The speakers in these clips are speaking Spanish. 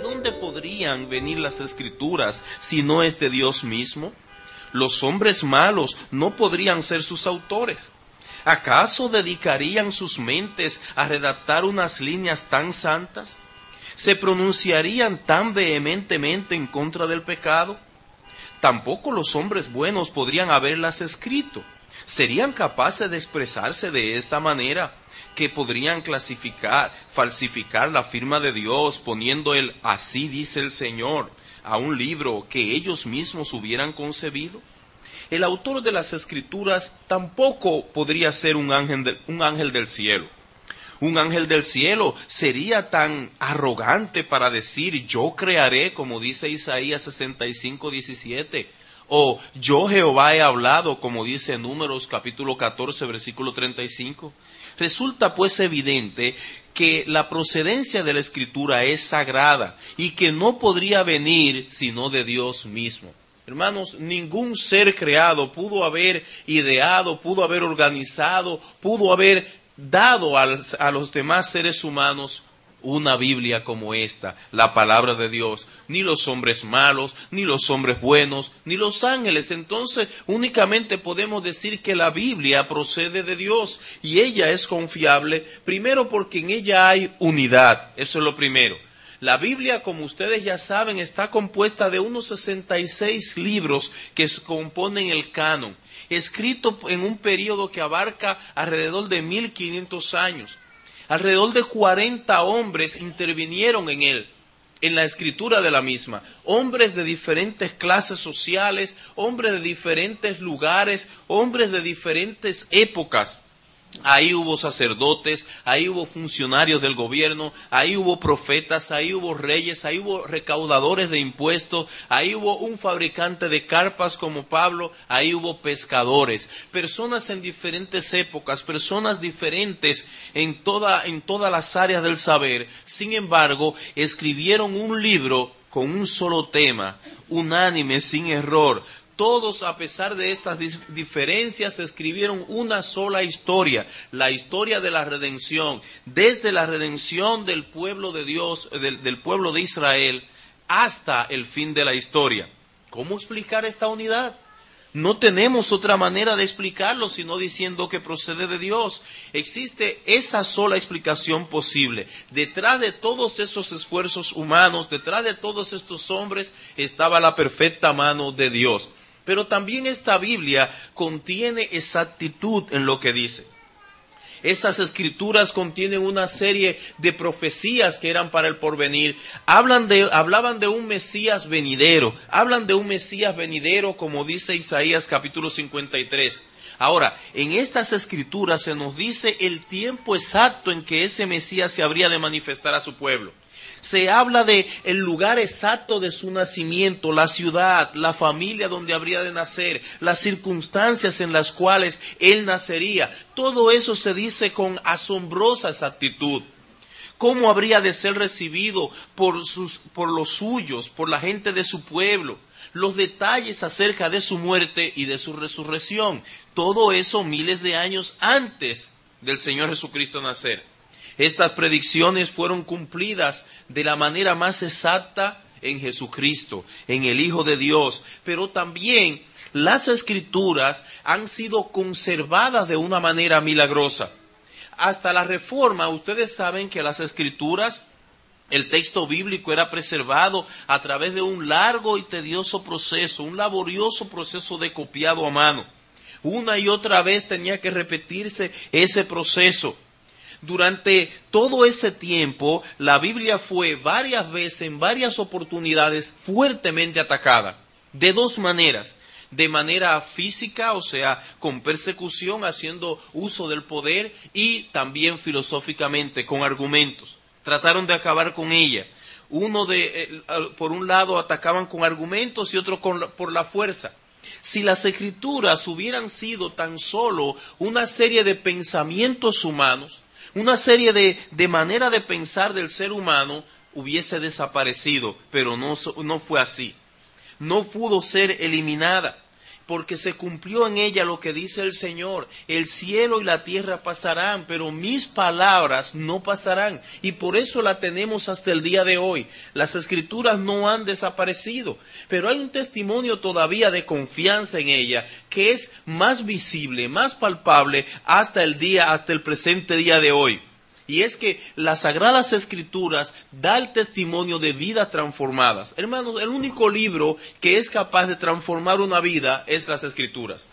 dónde podrían venir las Escrituras si no es de Dios mismo? Los hombres malos no podrían ser sus autores. ¿Acaso dedicarían sus mentes a redactar unas líneas tan santas? ¿Se pronunciarían tan vehementemente en contra del pecado? Tampoco los hombres buenos podrían haberlas escrito. ¿Serían capaces de expresarse de esta manera, que podrían falsificar la firma de Dios, poniendo el "así dice el Señor" a un libro que ellos mismos hubieran concebido? El autor de las Escrituras tampoco podría ser un ángel del cielo. Un ángel del cielo sería tan arrogante para decir "yo crearé", como dice Isaías 65:17, o "yo Jehová he hablado", como dice Números capítulo 14, versículo 35. Resulta pues evidente que la procedencia de la Escritura es sagrada y que no podría venir sino de Dios mismo. Hermanos, ningún ser creado pudo haber ideado, pudo haber organizado, pudo haber dado a los demás seres humanos una Biblia como esta, la palabra de Dios. Ni los hombres malos, ni los hombres buenos, ni los ángeles. Entonces, únicamente podemos decir que la Biblia procede de Dios y ella es confiable, primero porque en ella hay unidad. Eso es lo primero. La Biblia, como ustedes ya saben, está compuesta de unos 66 libros que componen el canon, escrito en un periodo que abarca alrededor de 1500 años. Alrededor de 40 hombres intervinieron en él, en la escritura de la misma. Hombres de diferentes clases sociales, hombres de diferentes lugares, hombres de diferentes épocas. Ahí hubo sacerdotes, ahí hubo funcionarios del gobierno, ahí hubo profetas, ahí hubo reyes, ahí hubo recaudadores de impuestos, ahí hubo un fabricante de carpas como Pablo, ahí hubo pescadores, personas en diferentes épocas, personas diferentes en todas las áreas del saber. Sin embargo, escribieron un libro con un solo tema, unánime, sin error. Todos, a pesar de estas diferencias, escribieron una sola historia, la historia de la redención, desde la redención del pueblo de Dios, del pueblo de Israel, hasta el fin de la historia. ¿Cómo explicar esta unidad? No tenemos otra manera de explicarlo sino diciendo que procede de Dios. Existe esa sola explicación posible. Detrás de todos esos esfuerzos humanos, detrás de todos estos hombres, estaba la perfecta mano de Dios. Pero también esta Biblia contiene exactitud en lo que dice. Estas escrituras contienen una serie de profecías que eran para el porvenir. Hablaban de un Mesías venidero. Hablan de un Mesías venidero, como dice Isaías capítulo 53. Ahora, en estas escrituras se nos dice el tiempo exacto en que ese Mesías se habría de manifestar a su pueblo. Se habla de el lugar exacto de su nacimiento, la ciudad, la familia donde habría de nacer, las circunstancias en las cuales él nacería. Todo eso se dice con asombrosa exactitud. Cómo habría de ser recibido por los suyos, por la gente de su pueblo. Los detalles acerca de su muerte y de su resurrección. Todo eso miles de años antes del Señor Jesucristo nacer. Estas predicciones fueron cumplidas de la manera más exacta en Jesucristo, en el Hijo de Dios. Pero también las Escrituras han sido conservadas de una manera milagrosa. Hasta la Reforma, ustedes saben que las Escrituras, el texto bíblico era preservado a través de un largo y tedioso proceso, un laborioso proceso de copiado a mano. Una y otra vez tenía que repetirse ese proceso. Durante todo ese tiempo, la Biblia fue varias veces, en varias oportunidades, fuertemente atacada. De dos maneras. De manera física, o sea, con persecución, haciendo uso del poder, y también filosóficamente, con argumentos. Trataron de acabar con ella. Por un lado, atacaban con argumentos y otro por la fuerza. Si las Escrituras hubieran sido tan solo una serie de pensamientos humanos, una serie de manera de pensar del ser humano, hubiese desaparecido, pero no fue así. No pudo ser eliminada. porque se cumplió en ella lo que dice el Señor: el cielo y la tierra pasarán, pero mis palabras no pasarán. Y por eso la tenemos hasta el día de hoy. Las Escrituras no han desaparecido, pero hay un testimonio todavía de confianza en ella que es más visible, más palpable hasta el presente día de hoy. Y es que las Sagradas Escrituras da el testimonio de vidas transformadas. Hermanos, el único libro que es capaz de transformar una vida es las Escrituras.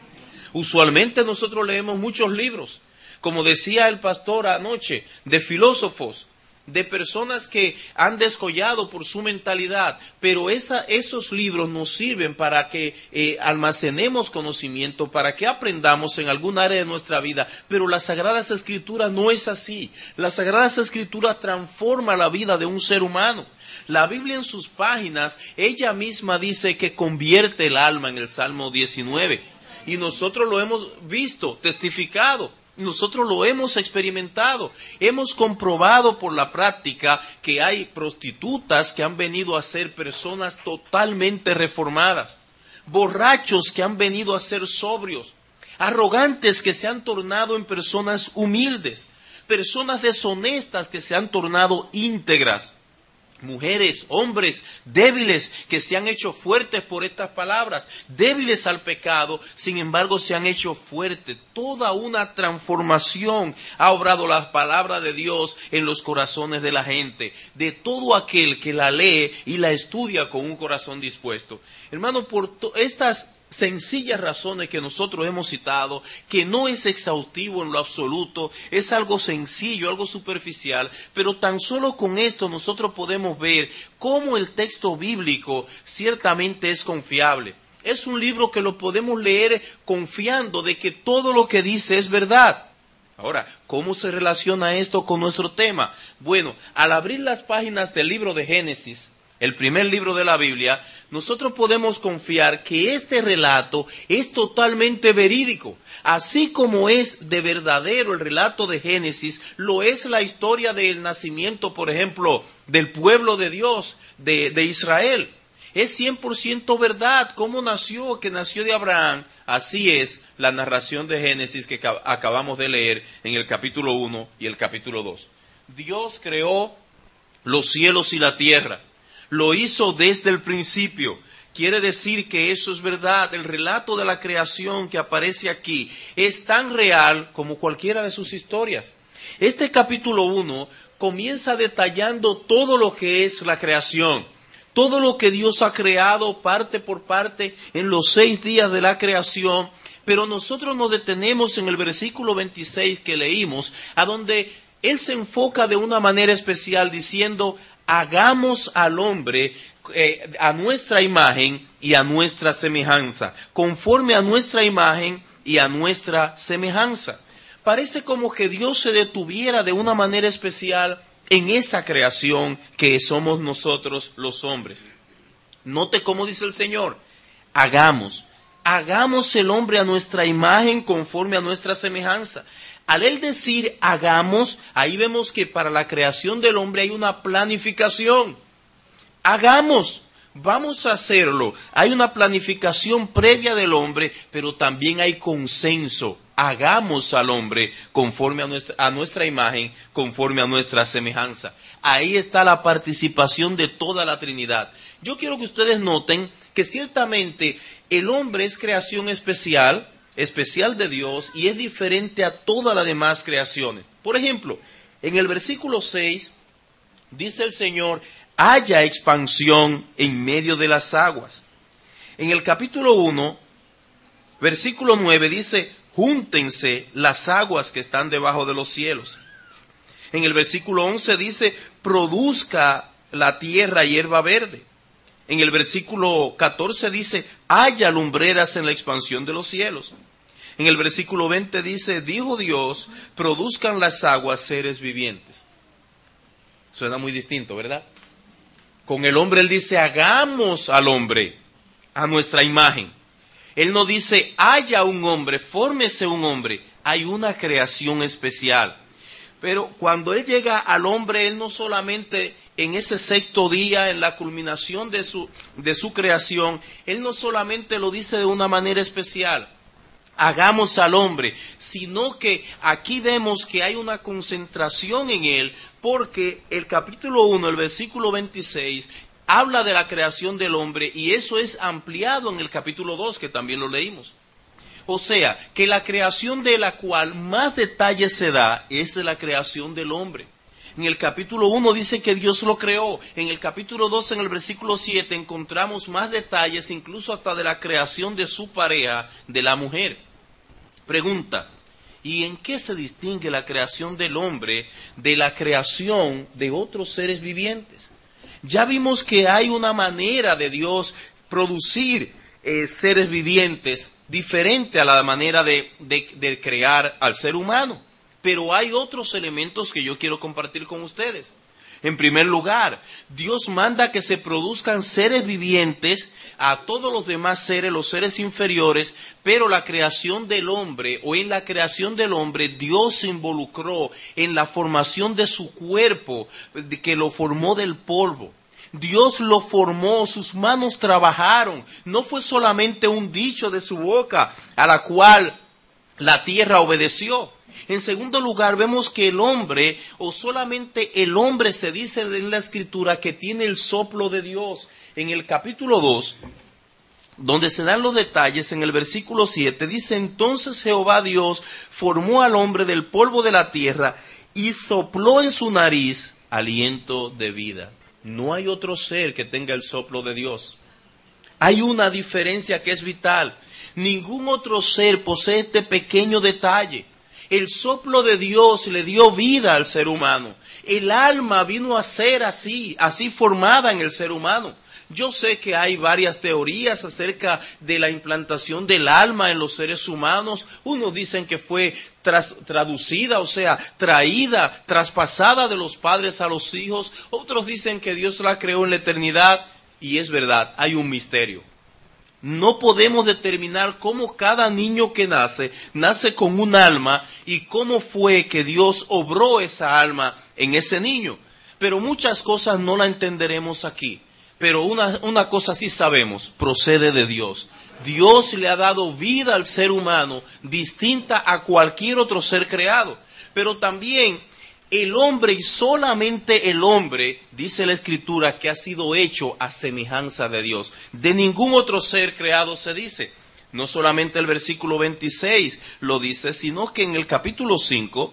Usualmente nosotros leemos muchos libros, como decía el pastor anoche, de filósofos, de personas que han descollado por su mentalidad, pero esos libros nos sirven para que almacenemos conocimiento, para que aprendamos en algún área de nuestra vida, pero las Sagradas Escrituras no es así. Las Sagradas Escrituras transforman la vida de un ser humano. La Biblia en sus páginas, ella misma dice que convierte el alma en el Salmo 19, y nosotros lo hemos visto, testificado. Nosotros lo hemos experimentado, hemos comprobado por la práctica que hay prostitutas que han venido a ser personas totalmente reformadas, borrachos que han venido a ser sobrios, arrogantes que se han tornado en personas humildes, personas deshonestas que se han tornado íntegras. Mujeres, hombres débiles que se han hecho fuertes por estas palabras, débiles al pecado, sin embargo se han hecho fuertes. Toda una transformación ha obrado la palabra de Dios en los corazones de la gente, de todo aquel que la lee y la estudia con un corazón dispuesto. Hermano, por estas sencillas razones que nosotros hemos citado, que no es exhaustivo en lo absoluto, es algo sencillo, algo superficial, pero tan solo con esto nosotros podemos ver cómo el texto bíblico ciertamente es confiable. Es un libro que lo podemos leer confiando de que todo lo que dice es verdad. Ahora, ¿cómo se relaciona esto con nuestro tema? Bueno, al abrir las páginas del libro de Génesis, el primer libro de la Biblia, nosotros podemos confiar que este relato es totalmente verídico. Así como es de verdadero el relato de Génesis, lo es la historia del nacimiento, por ejemplo, del pueblo de Dios, de Israel. Es 100% verdad cómo nació, que nació de Abraham. Así es la narración de Génesis que acabamos de leer en el capítulo 1 y el capítulo 2. Dios creó los cielos y la tierra. Lo hizo desde el principio. Quiere decir que eso es verdad. El relato de la creación que aparece aquí es tan real como cualquiera de sus historias. Este capítulo 1 comienza detallando todo lo que es la creación. Todo lo que Dios ha creado parte por parte en los 6 días de la creación. Pero nosotros nos detenemos en el versículo 26 que leímos, a donde Él se enfoca de una manera especial diciendo: hagamos al hombre a nuestra imagen y a nuestra semejanza, conforme a nuestra imagen y a nuestra semejanza. Parece como que Dios se detuviera de una manera especial en esa creación que somos nosotros los hombres. Note cómo dice el Señor: hagamos el hombre a nuestra imagen conforme a nuestra semejanza. Al él decir hagamos, ahí vemos que para la creación del hombre hay una planificación. Hagamos, vamos a hacerlo. Hay una planificación previa del hombre, pero también hay consenso. Hagamos al hombre conforme a nuestra imagen, conforme a nuestra semejanza. Ahí está la participación de toda la Trinidad. Yo quiero que ustedes noten que ciertamente el hombre es creación especial de Dios y es diferente a todas las demás creaciones. Por ejemplo, en el versículo 6 dice el Señor: haya expansión en medio de las aguas. En el capítulo 1, versículo 9 dice: júntense las aguas que están debajo de los cielos. En el versículo 11 dice: produzca la tierra hierba verde. En el versículo 14 dice: haya lumbreras en la expansión de los cielos. En el versículo 20 dice: dijo Dios, produzcan las aguas seres vivientes. Suena muy distinto, ¿verdad? Con el hombre él dice: hagamos al hombre a nuestra imagen. Él no dice: haya un hombre, fórmese un hombre. Hay una creación especial. Pero cuando él llega al hombre, él no solamente en ese sexto día, en la culminación de su creación, Él no solamente lo dice de una manera especial, hagamos al hombre, sino que aquí vemos que hay una concentración en Él, porque el capítulo 1, el versículo 26, habla de la creación del hombre y eso es ampliado en el capítulo 2, que también lo leímos. O sea, que la creación de la cual más detalle se da es de la creación del hombre. En el capítulo 1 dice que Dios lo creó. En el capítulo 2, en el versículo 7, encontramos más detalles, incluso hasta de la creación de su pareja, de la mujer. Pregunta, ¿y en qué se distingue la creación del hombre de la creación de otros seres vivientes? Ya vimos que hay una manera de Dios producir seres vivientes diferente a la manera de crear al ser humano. Pero hay otros elementos que yo quiero compartir con ustedes. En primer lugar, Dios manda que se produzcan seres vivientes a todos los demás seres, los seres inferiores, pero la creación del hombre, o en la creación del hombre, Dios se involucró en la formación de su cuerpo, que lo formó del polvo. Dios lo formó, sus manos trabajaron, no fue solamente un dicho de su boca a la cual la tierra obedeció. En segundo lugar, vemos que el hombre, o solamente el hombre se dice en la Escritura que tiene el soplo de Dios. En el capítulo 2, donde se dan los detalles, en el versículo 7, dice: entonces Jehová Dios formó al hombre del polvo de la tierra y sopló en su nariz aliento de vida. No hay otro ser que tenga el soplo de Dios. Hay una diferencia que es vital. Ningún otro ser posee este pequeño detalle. El soplo de Dios le dio vida al ser humano. El alma vino a ser así formada en el ser humano. Yo sé que hay varias teorías acerca de la implantación del alma en los seres humanos. Unos dicen que fue traducida, o sea, traída, traspasada de los padres a los hijos. Otros dicen que Dios la creó en la eternidad. Y es verdad, hay un misterio. No podemos determinar cómo cada niño que nace con un alma y cómo fue que Dios obró esa alma en ese niño. Pero muchas cosas no la entenderemos aquí. Pero una cosa sí sabemos, procede de Dios. Dios le ha dado vida al ser humano distinta a cualquier otro ser creado. Pero también el hombre, y solamente el hombre, dice la Escritura, que ha sido hecho a semejanza de Dios. De ningún otro ser creado se dice. No solamente el versículo 26 lo dice, sino que en el capítulo 5,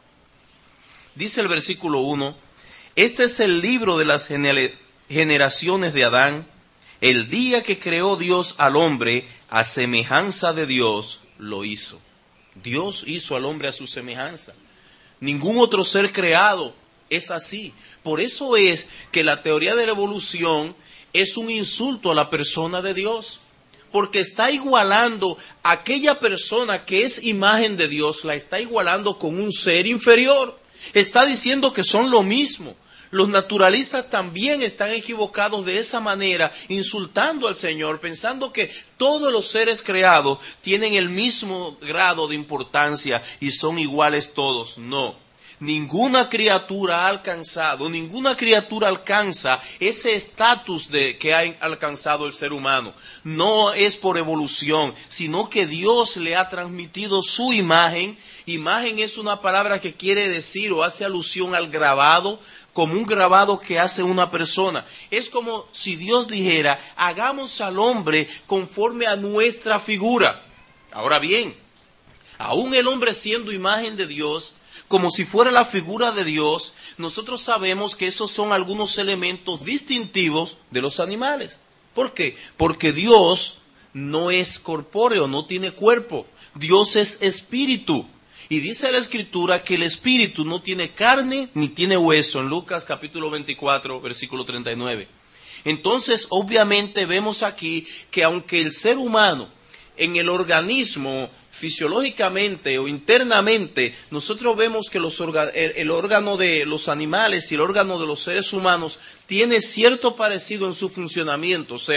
dice el versículo 1, este es el libro de las generaciones de Adán. El día que creó Dios al hombre, a semejanza de Dios lo hizo. Dios hizo al hombre a su semejanza. Ningún otro ser creado es así. Por eso es que la teoría de la evolución es un insulto a la persona de Dios. Porque está igualando a aquella persona que es imagen de Dios, la está igualando con un ser inferior. Está diciendo que son lo mismo. Los naturalistas también están equivocados de esa manera, insultando al Señor, pensando que todos los seres creados tienen el mismo grado de importancia y son iguales todos. No, ninguna criatura ha alcanzado, ninguna criatura alcanza ese estatus que ha alcanzado el ser humano. No es por evolución, sino que Dios le ha transmitido su imagen. Imagen es una palabra que quiere decir o hace alusión al grabado, como un grabado que hace una persona. Es como si Dios dijera, hagamos al hombre conforme a nuestra figura. Ahora bien, aún el hombre siendo imagen de Dios, como si fuera la figura de Dios, nosotros sabemos que esos son algunos elementos distintivos de los animales. ¿Por qué? Porque Dios no es corpóreo, no tiene cuerpo. Dios es espíritu. Y dice la Escritura que el espíritu no tiene carne ni tiene hueso, en Lucas capítulo 24, versículo 39. Entonces, obviamente vemos aquí que aunque el ser humano en el organismo, fisiológicamente o internamente, nosotros vemos que el órgano de los animales y el órgano de los seres humanos tiene cierto parecido en su funcionamiento. O sea,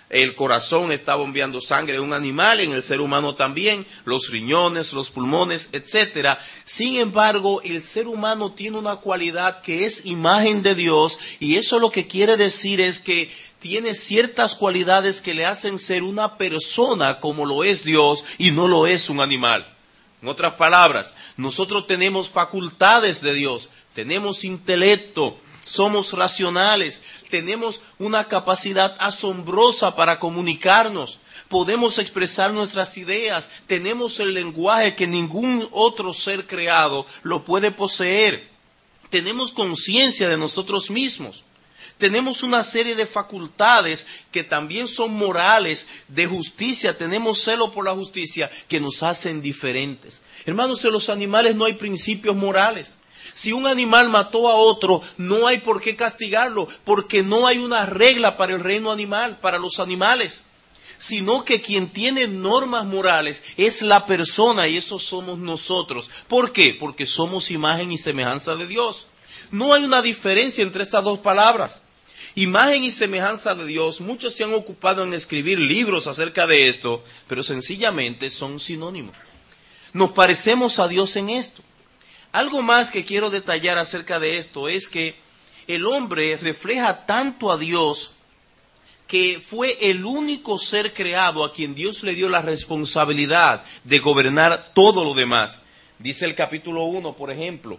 el corazón está bombeando sangre de un animal, en el ser humano también, los riñones, los pulmones, etcétera. Sin embargo, el ser humano tiene una cualidad que es imagen de Dios, y eso lo que quiere decir es que tiene ciertas cualidades que le hacen ser una persona como lo es Dios y no lo es un animal. En otras palabras, nosotros tenemos facultades de Dios, tenemos intelecto, somos racionales, tenemos una capacidad asombrosa para comunicarnos, podemos expresar nuestras ideas, tenemos el lenguaje que ningún otro ser creado lo puede poseer, tenemos conciencia de nosotros mismos. Tenemos una serie de facultades que también son morales, de justicia, tenemos celo por la justicia que nos hacen diferentes. Hermanos, en los animales no hay principios morales. Si un animal mató a otro, no hay por qué castigarlo, porque no hay una regla para el reino animal, para los animales, sino que quien tiene normas morales es la persona, y eso somos nosotros. ¿Por qué? Porque somos imagen y semejanza de Dios. No hay una diferencia entre estas dos palabras. Imagen y semejanza de Dios, muchos se han ocupado en escribir libros acerca de esto, pero sencillamente son sinónimos. Nos parecemos a Dios en esto. Algo más que quiero detallar acerca de esto es que el hombre refleja tanto a Dios que fue el único ser creado a quien Dios le dio la responsabilidad de gobernar todo lo demás. Dice el capítulo 1, por ejemplo,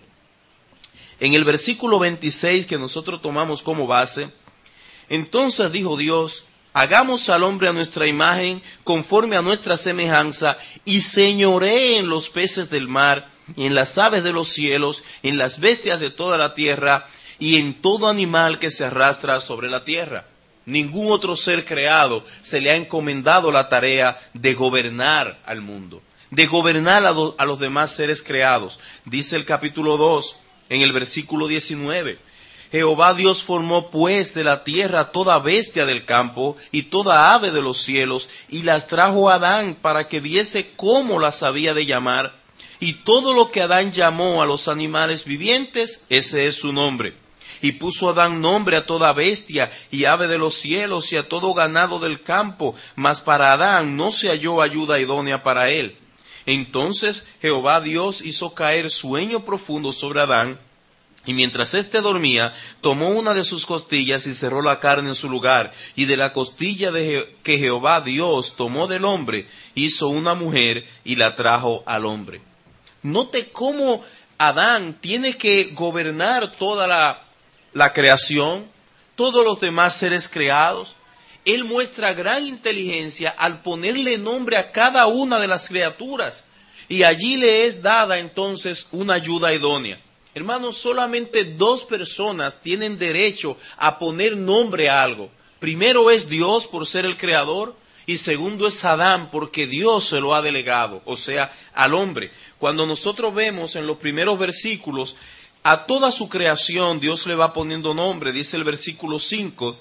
en el versículo 26 que nosotros tomamos como base: entonces dijo Dios, hagamos al hombre a nuestra imagen, conforme a nuestra semejanza, y señoree en los peces del mar, y en las aves de los cielos, en las bestias de toda la tierra, y en todo animal que se arrastra sobre la tierra. Ningún otro ser creado se le ha encomendado la tarea de gobernar al mundo, de gobernar a los demás seres creados. Dice el capítulo 2, en el versículo 19, Jehová Dios formó pues de la tierra toda bestia del campo y toda ave de los cielos, y las trajo a Adán para que viese cómo las había de llamar. Y todo lo que Adán llamó a los animales vivientes, ese es su nombre. Y puso Adán nombre a toda bestia y ave de los cielos y a todo ganado del campo, mas para Adán no se halló ayuda idónea para él. Entonces Jehová Dios hizo caer sueño profundo sobre Adán, y mientras éste dormía, tomó una de sus costillas y cerró la carne en su lugar. Y de la costilla que Jehová Dios tomó del hombre, hizo una mujer y la trajo al hombre. Note cómo Adán tiene que gobernar toda la creación, todos los demás seres creados. Él muestra gran inteligencia al ponerle nombre a cada una de las criaturas. Y allí le es dada entonces una ayuda idónea. Hermanos, solamente dos personas tienen derecho a poner nombre a algo. Primero es Dios por ser el creador, y segundo es Adán porque Dios se lo ha delegado, o sea, al hombre. Cuando nosotros vemos en los primeros versículos, a toda su creación Dios le va poniendo nombre. Dice el versículo 5,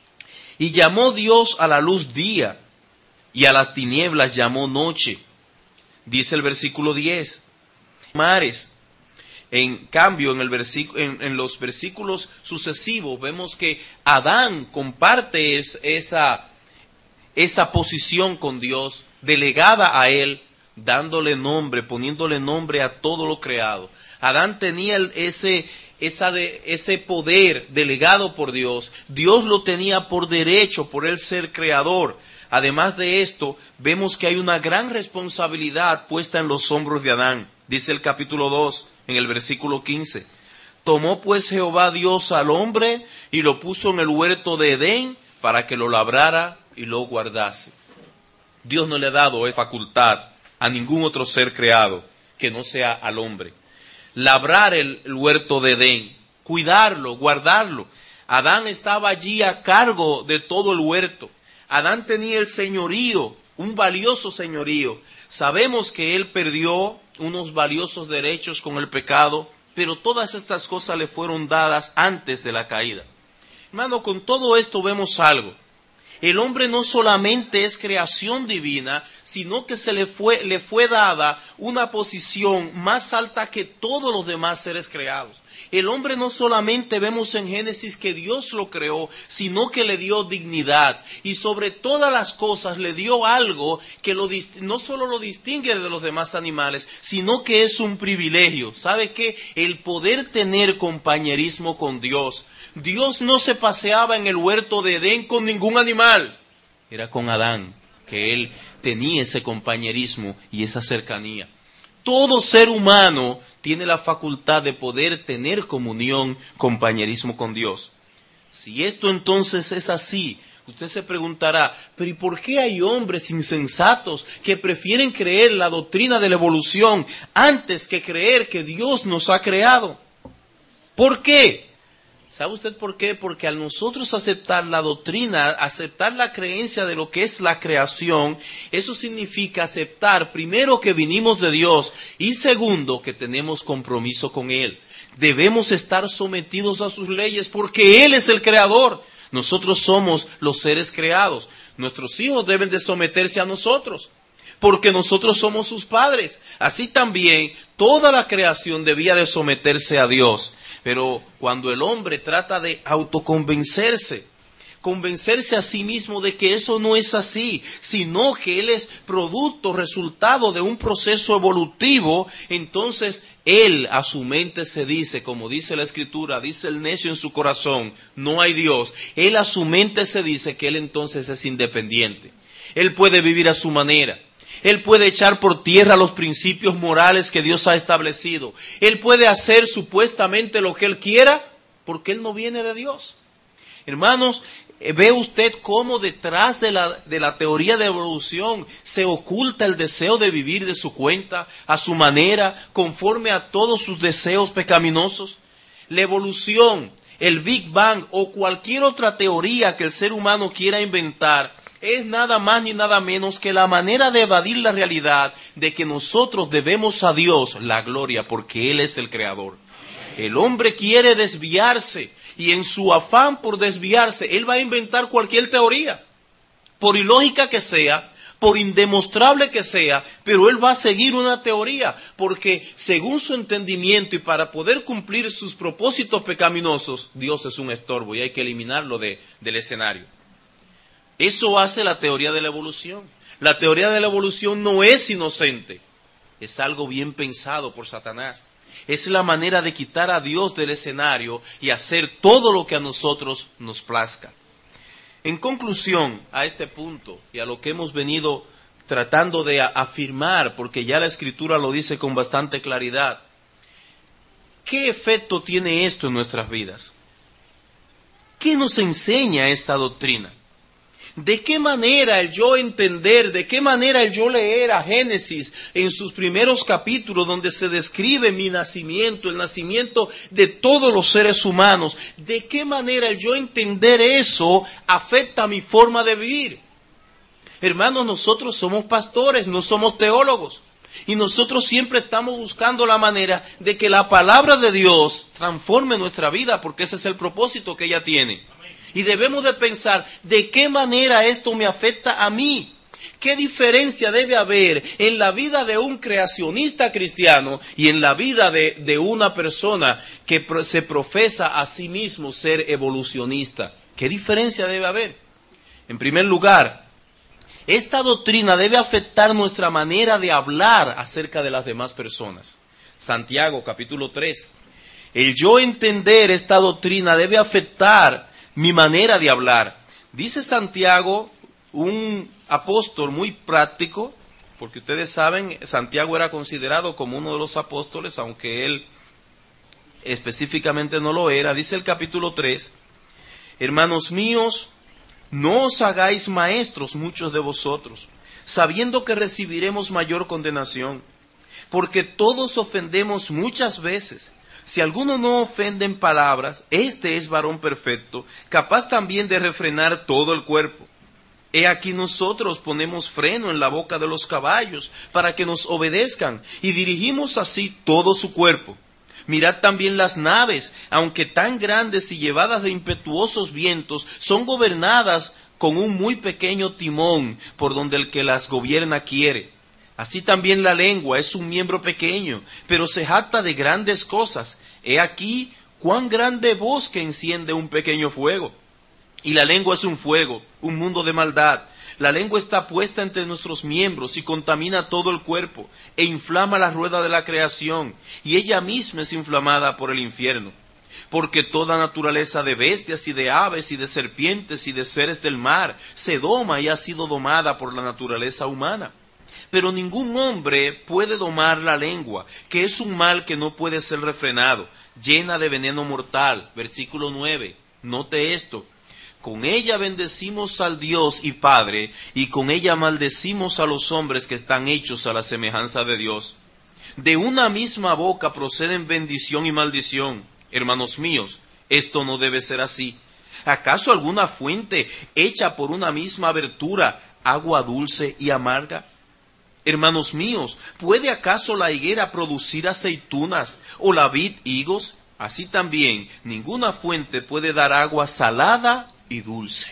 y llamó Dios a la luz día, y a las tinieblas llamó noche. Dice el versículo 10, mares. En cambio, en los versículos sucesivos vemos que Adán comparte esa posición con Dios, delegada a él, dándole nombre, poniéndole nombre a todo lo creado. Adán tenía ese poder delegado por Dios. Dios lo tenía por derecho, por él ser creador. Además de esto, vemos que hay una gran responsabilidad puesta en los hombros de Adán. Dice el capítulo 2, en el versículo 15. Tomó pues Jehová Dios al hombre y lo puso en el huerto de Edén para que lo labrara y lo guardase. Dios no le ha dado esa facultad a ningún otro ser creado que no sea al hombre. Labrar el huerto de Edén, cuidarlo, guardarlo. Adán estaba allí a cargo de todo el huerto. Adán tenía el señorío, un valioso señorío. Sabemos que él perdió unos valiosos derechos con el pecado, pero todas estas cosas le fueron dadas antes de la caída. Hermano, con todo esto vemos algo. El hombre no solamente es creación divina, sino que le fue dada una posición más alta que todos los demás seres creados. El hombre no solamente vemos en Génesis que Dios lo creó, sino que le dio dignidad y sobre todas las cosas le dio algo que no solo lo distingue de los demás animales, sino que es un privilegio. ¿Sabe qué? El poder tener compañerismo con Dios. Dios no se paseaba en el huerto de Edén con ningún animal. Era con Adán que él tenía ese compañerismo y esa cercanía. Todo ser humano tiene la facultad de poder tener comunión, compañerismo con Dios. Si esto entonces es así, usted se preguntará, pero ¿y por qué hay hombres insensatos que prefieren creer la doctrina de la evolución antes que creer que Dios nos ha creado? ¿Por qué? ¿Sabe usted por qué? Porque al nosotros aceptar la doctrina, aceptar la creencia de lo que es la creación, eso significa aceptar primero que vinimos de Dios y segundo que tenemos compromiso con Él. Debemos estar sometidos a sus leyes porque Él es el creador. Nosotros somos los seres creados. Nuestros hijos deben de someterse a nosotros porque nosotros somos sus padres. Así también toda la creación debía de someterse a Dios. Pero cuando el hombre trata de autoconvencerse, convencerse a sí mismo de que eso no es así, sino que él es producto, resultado de un proceso evolutivo, entonces él a su mente se dice, como dice la Escritura, dice el necio en su corazón, no hay Dios. Él a su mente se dice que él entonces es independiente. Él puede vivir a su manera. Él puede echar por tierra los principios morales que Dios ha establecido. Él puede hacer supuestamente lo que él quiera porque él no viene de Dios. Hermanos, ve usted cómo detrás de la teoría de evolución se oculta el deseo de vivir de su cuenta, a su manera, conforme a todos sus deseos pecaminosos. La evolución, el Big Bang o cualquier otra teoría que el ser humano quiera inventar es nada más ni nada menos que la manera de evadir la realidad de que nosotros debemos a Dios la gloria porque Él es el creador. El hombre quiere desviarse y en su afán por desviarse, él va a inventar cualquier teoría, por ilógica que sea, por indemostrable que sea, pero él va a seguir una teoría, porque según su entendimiento y para poder cumplir sus propósitos pecaminosos, Dios es un estorbo y hay que eliminarlo del escenario. Eso hace la teoría de la evolución. La teoría de la evolución no es inocente, es algo bien pensado por Satanás. Es la manera de quitar a Dios del escenario y hacer todo lo que a nosotros nos plazca. En conclusión a este punto y a lo que hemos venido tratando de afirmar, porque ya la Escritura lo dice con bastante claridad, ¿qué efecto tiene esto en nuestras vidas? ¿Qué nos enseña esta doctrina? ¿De qué manera el yo entender, de qué manera el yo leer a Génesis en sus primeros capítulos donde se describe mi nacimiento, el nacimiento de todos los seres humanos, de qué manera el yo entender eso afecta mi forma de vivir? Hermanos, nosotros somos pastores, no somos teólogos. Y nosotros siempre estamos buscando la manera de que la palabra de Dios transforme nuestra vida, porque ese es el propósito que ella tiene. Y debemos de pensar, ¿de qué manera esto me afecta a mí? ¿Qué diferencia debe haber en la vida de un creacionista cristiano y en la vida de una persona que se profesa a sí mismo ser evolucionista? ¿Qué diferencia debe haber? En primer lugar, esta doctrina debe afectar nuestra manera de hablar acerca de las demás personas. Santiago, capítulo 3. El yo entender esta doctrina debe afectar mi manera de hablar. Dice Santiago, un apóstol muy práctico, porque ustedes saben, Santiago era considerado como uno de los apóstoles, aunque él específicamente no lo era. Dice el capítulo 3, hermanos míos, no os hagáis maestros muchos de vosotros, sabiendo que recibiremos mayor condenación, porque todos ofendemos muchas veces. Si alguno no ofende en palabras, este es varón perfecto, capaz también de refrenar todo el cuerpo. He aquí nosotros ponemos freno en la boca de los caballos para que nos obedezcan y dirigimos así todo su cuerpo. Mirad también las naves, aunque tan grandes y llevadas de impetuosos vientos, son gobernadas con un muy pequeño timón por donde el que las gobierna quiere. Así también la lengua es un miembro pequeño, pero se jacta de grandes cosas. He aquí cuán grande bosque enciende un pequeño fuego. Y la lengua es un fuego, un mundo de maldad. La lengua está puesta entre nuestros miembros y contamina todo el cuerpo, e inflama la rueda de la creación, y ella misma es inflamada por el infierno. Porque toda naturaleza de bestias y de aves y de serpientes y de seres del mar se doma y ha sido domada por la naturaleza humana. Pero ningún hombre puede domar la lengua, que es un mal que no puede ser refrenado, llena de veneno mortal. Versículo 9. Note esto. Con ella bendecimos al Dios y Padre, y con ella maldecimos a los hombres que están hechos a la semejanza de Dios. De una misma boca proceden bendición y maldición. Hermanos míos, esto no debe ser así. ¿Acaso alguna fuente hecha por una misma abertura, agua dulce y amarga? Hermanos míos, ¿puede acaso la higuera producir aceitunas o la vid higos? Así también, ninguna fuente puede dar agua salada y dulce.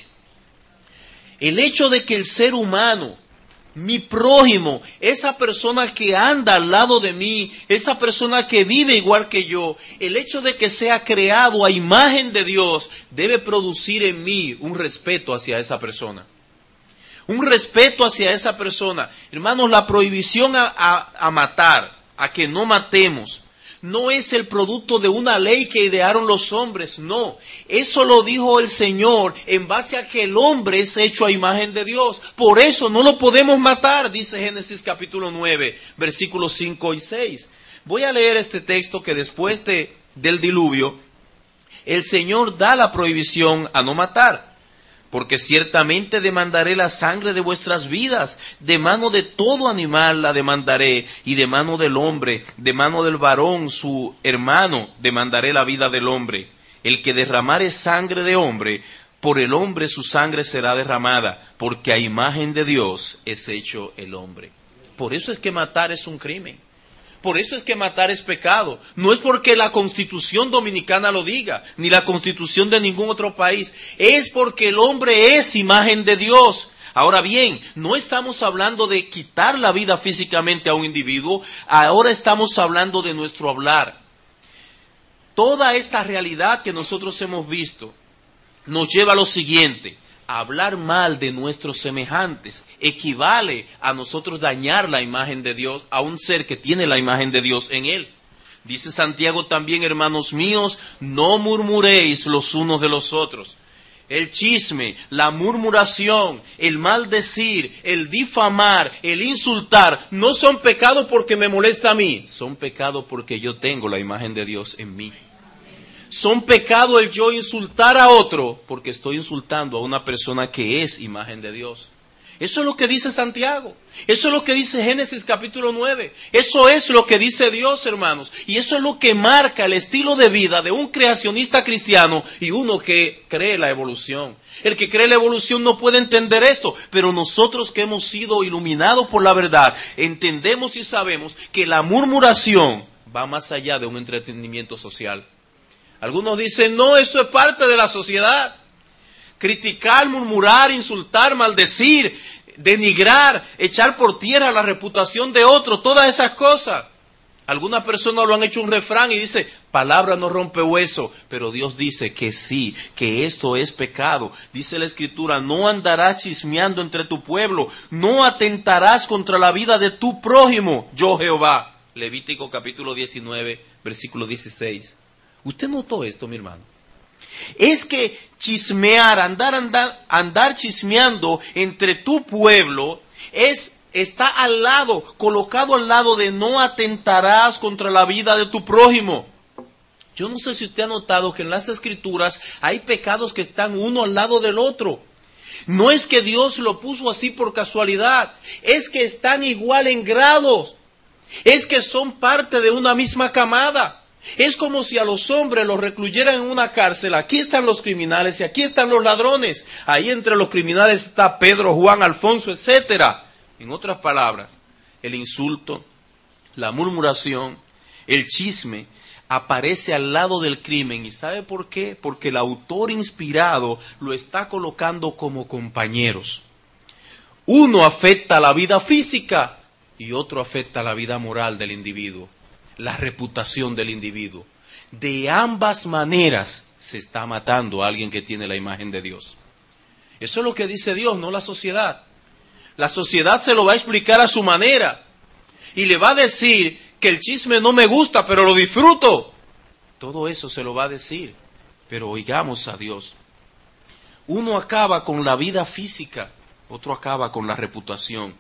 El hecho de que el ser humano, mi prójimo, esa persona que anda al lado de mí, esa persona que vive igual que yo, el hecho de que sea creado a imagen de Dios, debe producir en mí un respeto hacia esa persona. Un respeto hacia esa persona. Hermanos, la prohibición a matar, a que no matemos, no es el producto de una ley que idearon los hombres, no. Eso lo dijo el Señor en base a que el hombre es hecho a imagen de Dios. Por eso no lo podemos matar, dice Génesis capítulo 9, versículos 5 y 6. Voy a leer este texto que después del diluvio, el Señor da la prohibición a no matar. Porque ciertamente demandaré la sangre de vuestras vidas, de mano de todo animal la demandaré, y de mano del hombre, de mano del varón, su hermano, demandaré la vida del hombre. El que derramare sangre de hombre, por el hombre su sangre será derramada, porque a imagen de Dios es hecho el hombre. Por eso es que matar es un crimen. Por eso es que matar es pecado. No es porque la Constitución dominicana lo diga, ni la Constitución de ningún otro país. Es porque el hombre es imagen de Dios. Ahora bien, no estamos hablando de quitar la vida físicamente a un individuo. Ahora estamos hablando de nuestro hablar. Toda esta realidad que nosotros hemos visto nos lleva a lo siguiente. Hablar mal de nuestros semejantes equivale a nosotros dañar la imagen de Dios a un ser que tiene la imagen de Dios en él. Dice Santiago también, hermanos míos, no murmuréis los unos de los otros. El chisme, la murmuración, el maldecir, el difamar, el insultar, no son pecados porque me molesta a mí, son pecados porque yo tengo la imagen de Dios en mí. Son pecado el yo insultar a otro porque estoy insultando a una persona que es imagen de Dios. Eso es lo que dice Santiago. Eso es lo que dice Génesis capítulo 9. Eso es lo que dice Dios, hermanos. Y eso es lo que marca el estilo de vida de un creacionista cristiano y uno que cree la evolución. El que cree la evolución no puede entender esto, pero nosotros que hemos sido iluminados por la verdad, entendemos y sabemos que la murmuración va más allá de un entretenimiento social. Algunos dicen, no, eso es parte de la sociedad. Criticar, murmurar, insultar, maldecir, denigrar, echar por tierra la reputación de otro, todas esas cosas. Algunas personas lo han hecho un refrán y dice, palabra no rompe hueso, pero Dios dice que sí, que esto es pecado. Dice la Escritura, no andarás chismeando entre tu pueblo, no atentarás contra la vida de tu prójimo, yo Jehová. Levítico capítulo 19, versículo 16. ¿Usted notó esto, mi hermano? Es que chismear, andar chismeando entre tu pueblo está al lado, colocado al lado de no atentarás contra la vida de tu prójimo. Yo no sé si usted ha notado que en las Escrituras hay pecados que están uno al lado del otro. No es que Dios lo puso así por casualidad, es que están igual en grados, es que son parte de una misma camada. Es como si a los hombres los recluyeran en una cárcel. Aquí están los criminales y aquí están los ladrones. Ahí entre los criminales está Pedro, Juan, Alfonso, etcétera. En otras palabras, el insulto, la murmuración, el chisme aparece al lado del crimen. ¿Y sabe por qué? Porque el autor inspirado lo está colocando como compañeros. Uno afecta la vida física y otro afecta la vida moral del individuo. La reputación del individuo. De ambas maneras se está matando a alguien que tiene la imagen de Dios. Eso es lo que dice Dios, no la sociedad. La sociedad se lo va a explicar a su manera y le va a decir que el chisme no me gusta, pero lo disfruto. Todo eso se lo va a decir, pero oigamos a Dios. Uno acaba con la vida física, otro acaba con la reputación.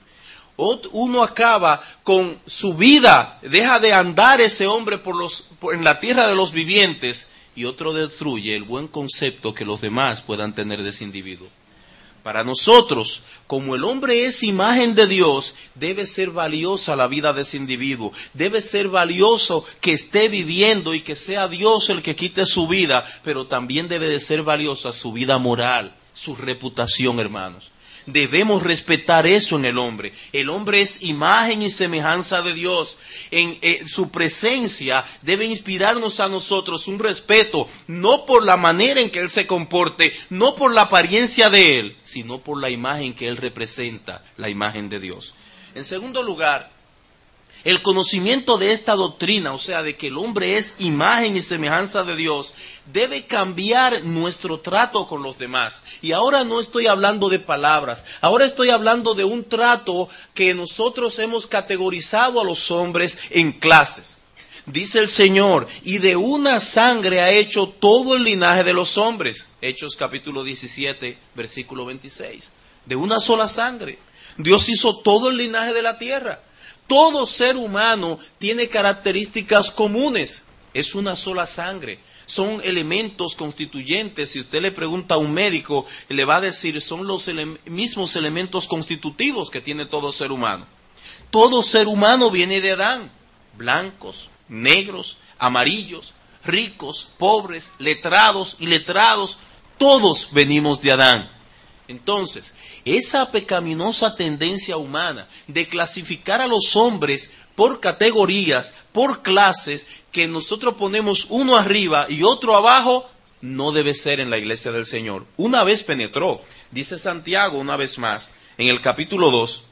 Uno acaba con su vida, deja de andar ese hombre en la tierra de los vivientes, y otro destruye el buen concepto que los demás puedan tener de ese individuo. Para nosotros, como el hombre es imagen de Dios, debe ser valiosa la vida de ese individuo. Debe ser valioso que esté viviendo y que sea Dios el que quite su vida, pero también debe de ser valiosa su vida moral, su reputación, hermanos. Debemos respetar eso en el hombre. El hombre es imagen y semejanza de Dios. En su presencia debe inspirarnos a nosotros un respeto, no por la manera en que Él se comporte, no por la apariencia de Él, sino por la imagen que Él representa, la imagen de Dios. En segundo lugar, el conocimiento de esta doctrina, o sea, de que el hombre es imagen y semejanza de Dios, debe cambiar nuestro trato con los demás. Y ahora no estoy hablando de palabras, ahora estoy hablando de un trato que nosotros hemos categorizado a los hombres en clases. Dice el Señor, y de una sangre ha hecho todo el linaje de los hombres. Hechos capítulo 17, versículo 26. De una sola sangre. Dios hizo todo el linaje de la tierra. Todo ser humano tiene características comunes. Es una sola sangre. Son elementos constituyentes. Si usted le pregunta a un médico, le va a decir, son los mismos elementos constitutivos que tiene todo ser humano. Todo ser humano viene de Adán. Blancos, negros, amarillos, ricos, pobres, letrados, iletrados. Todos venimos de Adán. Entonces, esa pecaminosa tendencia humana de clasificar a los hombres por categorías, por clases, que nosotros ponemos uno arriba y otro abajo, no debe ser en la iglesia del Señor. Una vez penetró, dice Santiago una vez más, en el capítulo 2,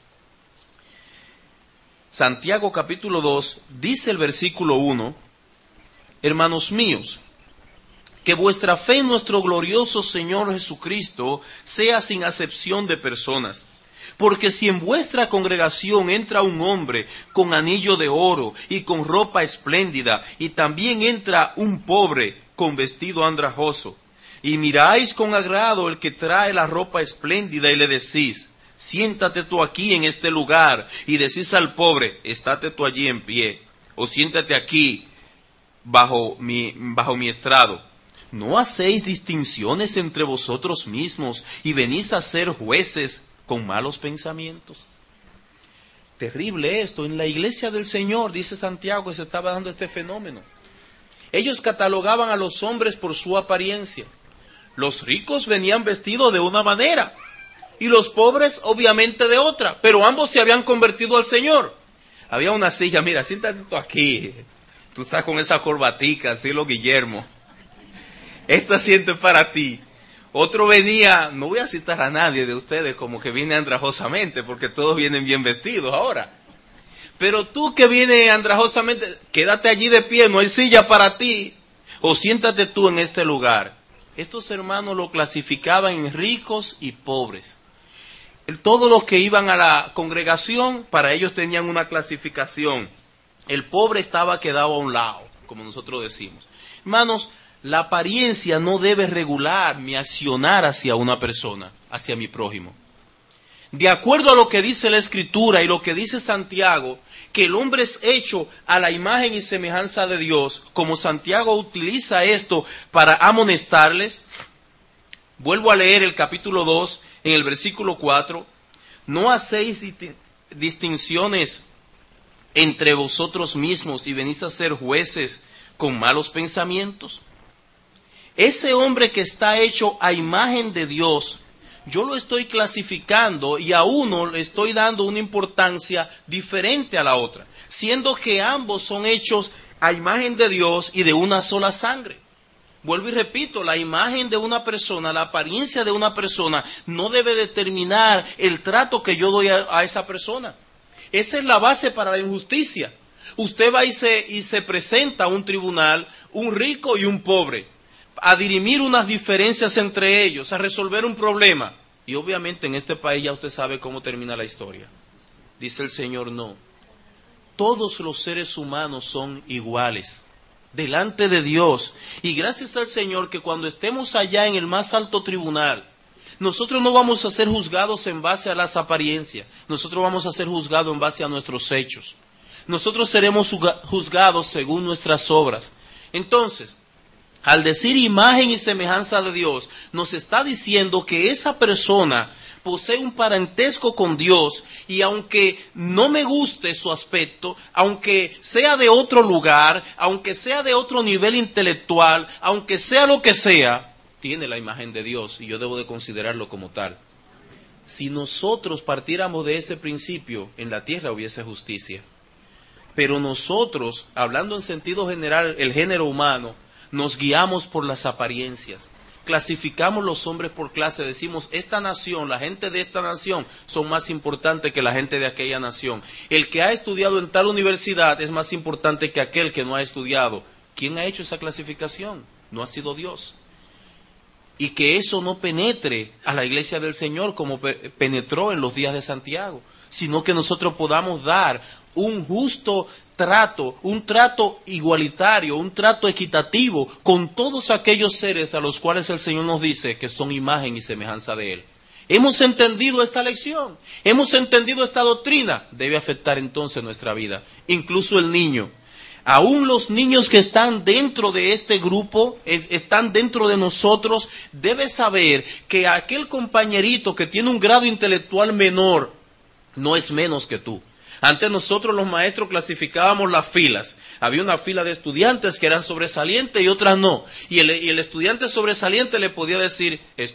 Santiago capítulo 2, dice el versículo 1, hermanos míos, que vuestra fe en nuestro glorioso Señor Jesucristo sea sin acepción de personas. Porque si en vuestra congregación entra un hombre con anillo de oro y con ropa espléndida, y también entra un pobre con vestido andrajoso, y miráis con agrado el que trae la ropa espléndida y le decís, siéntate tú aquí en este lugar, y decís al pobre, estate tú allí en pie, o siéntate aquí bajo mi estrado. ¿No hacéis distinciones entre vosotros mismos y venís a ser jueces con malos pensamientos? Terrible esto. En la iglesia del Señor, dice Santiago, que se estaba dando este fenómeno. Ellos catalogaban a los hombres por su apariencia. Los ricos venían vestidos de una manera y los pobres obviamente de otra, pero ambos se habían convertido al Señor. Había una silla, mira, siéntate tú aquí. Tú estás con esa corbatica, estilo Guillermo. Este asiento es para ti. Otro venía, no voy a citar a nadie de ustedes como que viene andrajosamente, porque todos vienen bien vestidos ahora. Pero tú que vienes andrajosamente, quédate allí de pie, no hay silla para ti. O siéntate tú en este lugar. Estos hermanos lo clasificaban en ricos y pobres. Todos los que iban a la congregación, para ellos tenían una clasificación. El pobre estaba quedado a un lado, como nosotros decimos. Hermanos, la apariencia no debe regular mi accionar hacia una persona, hacia mi prójimo. De acuerdo a lo que dice la Escritura y lo que dice Santiago, que el hombre es hecho a la imagen y semejanza de Dios, como Santiago utiliza esto para amonestarles, vuelvo a leer el capítulo 2, en el versículo 4, no hacéis distinciones entre vosotros mismos y venís a ser jueces con malos pensamientos. Ese hombre que está hecho a imagen de Dios, yo lo estoy clasificando y a uno le estoy dando una importancia diferente a la otra, siendo que ambos son hechos a imagen de Dios y de una sola sangre. Vuelvo y repito, la imagen de una persona, la apariencia de una persona no debe determinar el trato que yo doy a esa persona. Esa es la base para la injusticia. Usted va y se presenta a un tribunal, un rico y un pobre, a dirimir unas diferencias entre ellos, a resolver un problema. Y obviamente en este país ya usted sabe cómo termina la historia. Dice el Señor, no. Todos los seres humanos son iguales delante de Dios. Y gracias al Señor que cuando estemos allá en el más alto tribunal, nosotros no vamos a ser juzgados en base a las apariencias. Nosotros vamos a ser juzgados en base a nuestros hechos. Nosotros seremos juzgados según nuestras obras. Entonces, al decir imagen y semejanza de Dios, nos está diciendo que esa persona posee un parentesco con Dios, y aunque no me guste su aspecto, aunque sea de otro lugar, aunque sea de otro nivel intelectual, aunque sea lo que sea, tiene la imagen de Dios y yo debo de considerarlo como tal. Si nosotros partiéramos de ese principio, en la tierra hubiese justicia. Pero nosotros, hablando en sentido general, el género humano, nos guiamos por las apariencias. Clasificamos los hombres por clase, decimos, esta nación, la gente de esta nación son más importantes que la gente de aquella nación. El que ha estudiado en tal universidad es más importante que aquel que no ha estudiado. ¿Quién ha hecho esa clasificación? No ha sido Dios. Y que eso no penetre a la iglesia del Señor como penetró en los días de Santiago, sino que nosotros podamos dar un justo trato, un trato igualitario, un trato equitativo con todos aquellos seres a los cuales el Señor nos dice que son imagen y semejanza de Él. Hemos entendido esta lección, hemos entendido esta doctrina, debe afectar entonces nuestra vida, incluso el niño. Aún los niños que están dentro de este grupo, están dentro de nosotros, debe saber que aquel compañerito que tiene un grado intelectual menor no es menos que tú. Antes nosotros los maestros clasificábamos las filas. Había una fila de estudiantes que eran sobresalientes y otras no. Y el estudiante sobresaliente le podía decir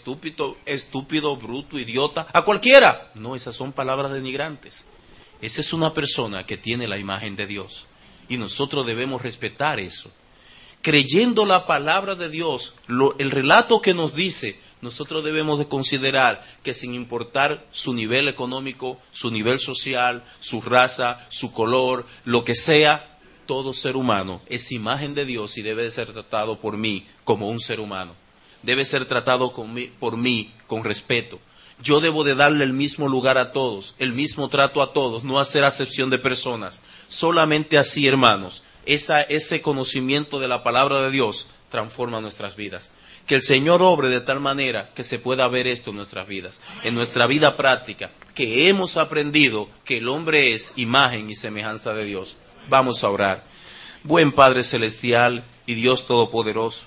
estúpido, bruto, idiota, a cualquiera. No, esas son palabras denigrantes. Esa es una persona que tiene la imagen de Dios. Y nosotros debemos respetar eso. Creyendo la palabra de Dios, el relato que nos dice, nosotros debemos de considerar que sin importar su nivel económico, su nivel social, su raza, su color, lo que sea, todo ser humano es imagen de Dios y debe de ser tratado por mí como un ser humano. Debe ser tratado por mí con respeto. Yo debo de darle el mismo lugar a todos, el mismo trato a todos, no hacer acepción de personas. Solamente así, hermanos, ese conocimiento de la palabra de Dios transforma nuestras vidas. Que el Señor obre de tal manera que se pueda ver esto en nuestras vidas, en nuestra vida práctica, que hemos aprendido que el hombre es imagen y semejanza de Dios. Vamos a orar. Buen Padre Celestial y Dios Todopoderoso,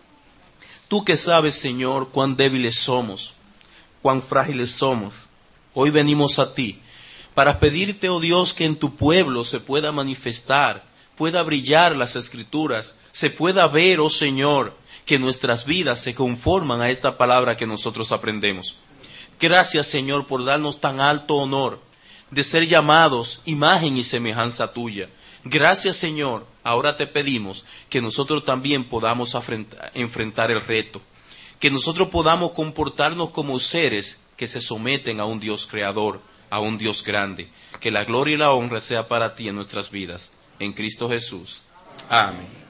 tú que sabes, Señor, cuán débiles somos, cuán frágiles somos, hoy venimos a ti para pedirte, oh Dios, que en tu pueblo se pueda manifestar, pueda brillar las Escrituras, se pueda ver, oh Señor, que nuestras vidas se conforman a esta palabra que nosotros aprendemos. Gracias, Señor, por darnos tan alto honor de ser llamados imagen y semejanza tuya. Gracias, Señor. Ahora te pedimos que nosotros también podamos enfrentar el reto, que nosotros podamos comportarnos como seres que se someten a un Dios creador, a un Dios grande. Que la gloria y la honra sea para ti en nuestras vidas. En Cristo Jesús. Amén.